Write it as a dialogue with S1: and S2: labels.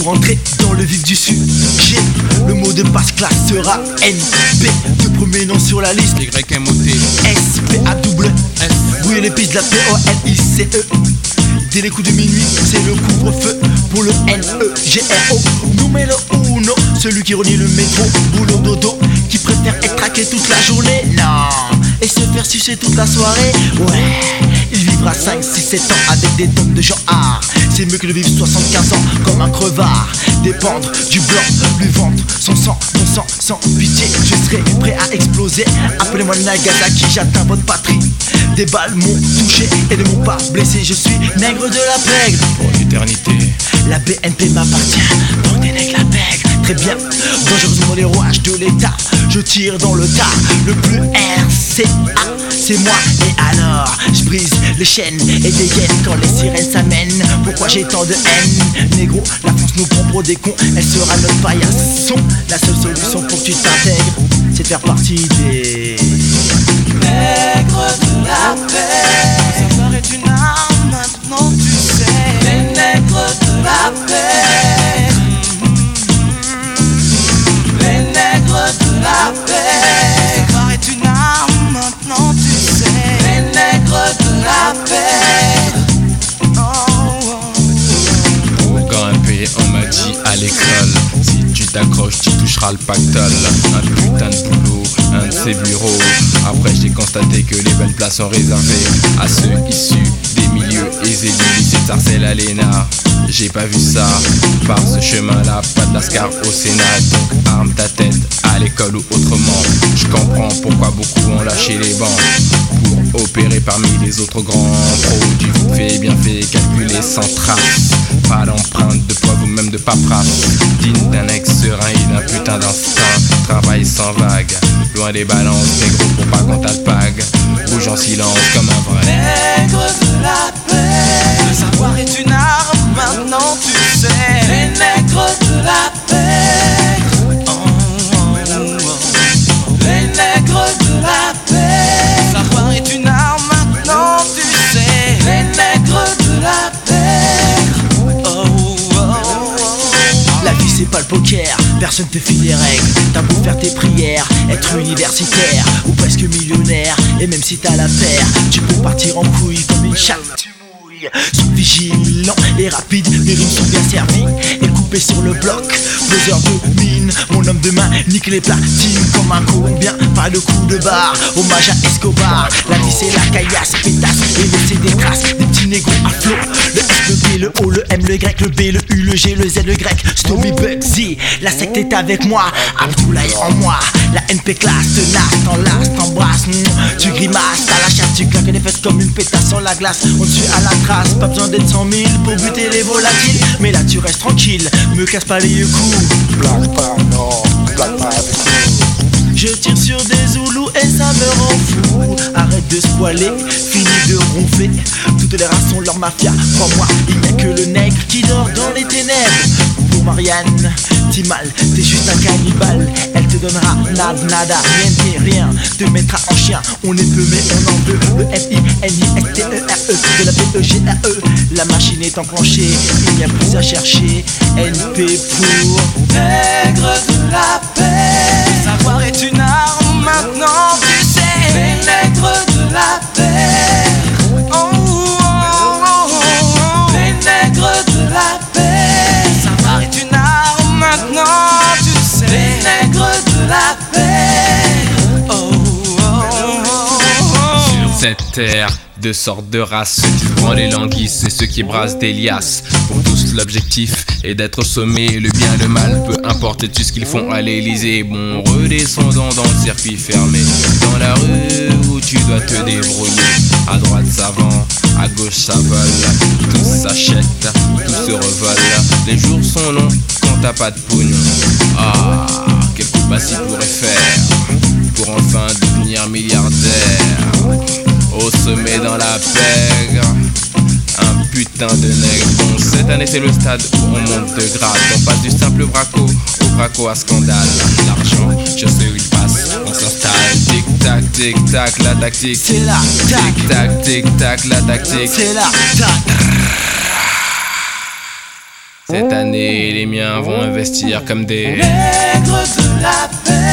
S1: Pour entrer dans le vif du sujet, le mot de passe classe sera NP. Te premier nom sur la liste,
S2: YMOT
S1: SPAWS. Brouiller les pistes de la POLICE. Dès les coups de minuit, c'est le couvre-feu pour le NEGRO. Numéro uno, celui qui renie le métro, boulot dodo, qui préfère être traqué toute la journée. Non, et se faire sucer toute la soirée. Ouais, il vivra 5, 6, 7 ans avec des tonnes de gens. Ah, c'est mieux que de vivre 75 ans comme un crevard. Dépendre du blanc, lui vendre son sang, mon sang, sans pitié. Je serai prêt à exploser. Appelez-moi Nagasaki, j'atteins votre patrie. Des balles m'ont touché et ne m'ont pas blessé. Je suis nègre de la pègre
S2: pour l'éternité.
S1: La BNP m'appartient, donc des nègres la pègre. Très bien, dangereusement les rouages de l'état. Je tire dans le tas, le plus RCA, c'est moi. Et alors, je brise les chaînes et dégaine quand les sirènes s'amènent. Pourquoi j'ai tant de haine? Négro, la France nous prend pour des cons. Elle sera notre paillasson. La seule solution pour que tu t'intègres, c'est de faire partie des
S3: nègres de la paix. Savoir est une arme, maintenant tu sais. Les nègres de la paix. Les nègres de la paix. Savoir est une arme, maintenant tu sais. Les nègres de la paix.
S2: Pour grimper, on m'a dit à l'école, si tu t'accroches, tu toucheras le pactole. Un putain de boulot, un de ces bureaux. Après j'ai constaté que les bonnes places sont réservées à ceux issus des milieux aisés du lycée de Sarcelles à l'ENA. J'ai pas vu ça par ce chemin-là, pas de lascar au Sénat. Donc arme ta tête à l'école ou autrement. Je comprends pourquoi beaucoup ont lâché les bancs pour opérer parmi les autres grands pros. Du fait bien fait, calculé sans trace. Pas d'empreinte de preuve ou même de paperasse. Digne d'un ex serein et d'un putain d'instinct. Travail sans vague, loin des balances, négro pour pas qu'on t'alpague. Bouge en silence comme un vrai
S3: nègre de la paix. Le savoir est une arme, maintenant tu sais. Les nègres de la paix. Les nègres de la paix. Le savoir est une arme, maintenant tu sais. Les nègres de la paix.
S1: La vie c'est pas le poker, personne te file les règles. T'as beau faire tes prières, être universitaire ou presque millionnaire. Et même si t'as la paire, tu peux partir en couille comme une chatte. Sois vigilant et rapide, mes rimes sont bien servies et coupées sur le bloc. Poseur de mine, mon homme de main nique les platines comme un Colombien. Pas de coup de barre, hommage à Escobar. La vie c'est la caillasse, pétasse et laisser des traces. Des petits négros à flot. Le S, le B, le O, le M, le Y, le B, le U, le G, le Z, le grec. Stomy Bugsy, la secte est avec moi. Abdoulaye en moi, la NP classe te nasse, t'enlace, t'embrasse. Tu grimaces, t'as la chasse, tu claques les fesses comme une pétasse sur la glace. On te suit à la trace. Pas besoin d'être 100 000 pour buter les volatiles. Mais là tu restes tranquille, me casse pas les coups.
S4: Blague pas, non, blague pas avec nous.
S1: Je tire sur des zoulous et ça me rend fou. Arrête de spoiler, fini de ronfler. Toutes les races sont leur mafia. Crois-moi, il n'y a que le nègre qui dort dans les ténèbres. Pour Marianne, t'es mal, t'es juste un cannibale. Elle te donnera nada, rien, te mettra en chien. On est peu mais on en veut. Le FINISTERE de la PEGRE. La machine est enclenchée, il n'y a plus à chercher. NP pour
S3: nègre de la paix. Le savoir est une arme, maintenant tu sais. Les nègres de la paix. Les nègres de la paix. Le savoir est une arme, maintenant tu sais. Les nègres de la paix.
S2: sur cette terre. Deux sortes de races, ceux qui prennent les languisses et ceux qui brassent des liasses. Pour tous l'objectif est d'être au sommet, le bien le mal, peu importe tout ce qu'ils font à l'Elysée. Bon, redescendons dans le circuit fermé, dans la rue où tu dois te débrouiller. À droite ça vend, à gauche ça vole, tout s'achète, tout se revole. Les jours sont longs quand t'as pas de pognon. Ah, quel coup de s'y pourrait faire pour enfin devenir milliardaire. Au sommet dans la pègre, un putain de nègre. Bon, cette année c'est le stade où on monte de grade. On passe du simple braco au braco à scandale. L'argent, je sais où il passe, on s'installe. Tic tac, la tactique.
S1: C'est la tac.
S2: Tic tac, la tactique.
S1: C'est la tac.
S2: Cette année, les miens vont investir comme des
S3: nègres de la paix.